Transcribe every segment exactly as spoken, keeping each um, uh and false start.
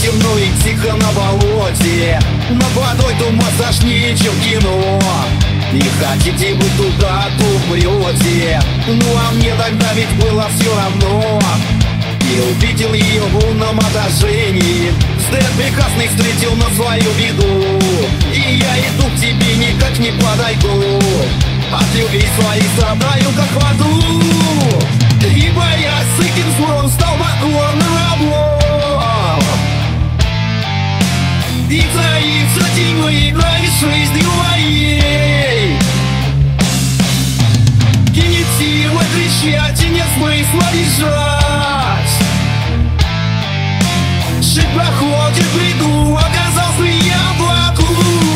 темно и тихо на болоте, над водой туман страшнее, чем кино. И хотите вы туда, то умрете. Ну а мне тогда ведь было все равно. И увидел ее в лунном отражении, взгляд прекрасный встретил на свою беду. И я иду к тебе, никак не подойду, от любви своей страдаю, как в аду. Ибо я с этим злом стал покорным рабом. И таится тьмы играет жизнью моей. Генетировать, кричать и нет смысла лежать. Жизнь проходит в бреду, оказался я в аду.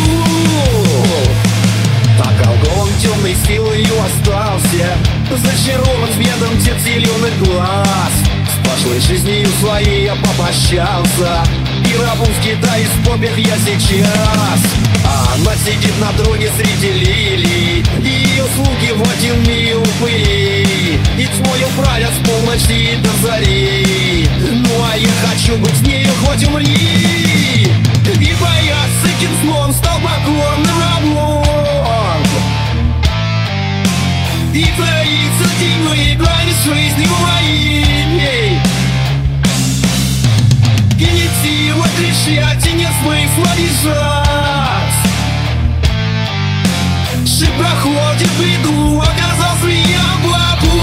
Так алкоголем темной силой остался, зачарован взглядом тех зеленых глаз. С прошлой жизнью своей я попрощался, и рабом в Китае с побег я сейчас. А она сидит на троне среди лилий, и ее слуги в один миг упыри, и тьмою правят с полночи до зари. Ну а я хочу быть с нею, хоть умри, ибо я с этим злом стал покорным рабом. И таится тьмы играет жизнью моей. Генетировать, кричать и нет смысла лежать. Жизнь проходит в бреду, оказался я в аду.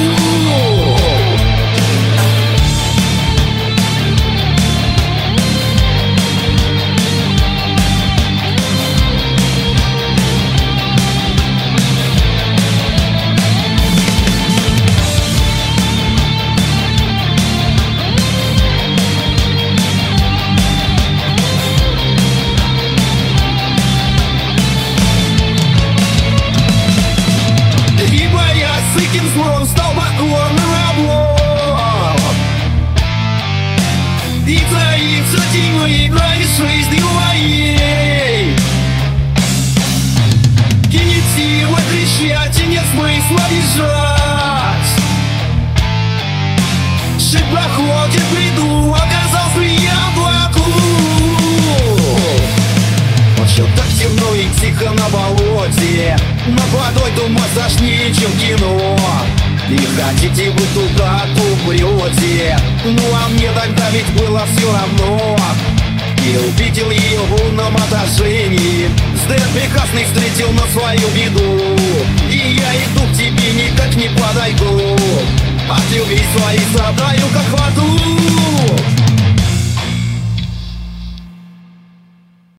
Злом стал покорным рабом. И таится тьмы играет жизнью моей. Генетировать, кричать и нет смысла лежать. Жизнь проходит в бреду, оказался я в аду. Все так темно и тихо на болоте, над водой туман страшнее, чем кино. И хотите вы туда, то умрете. Ну а мне тогда ведь было все равно. И увидел ее в лунном отражении, взгляд прекрасный встретил на свою беду. И я иду к тебе, никак не подойду, от любви своей страдаю, как в аду.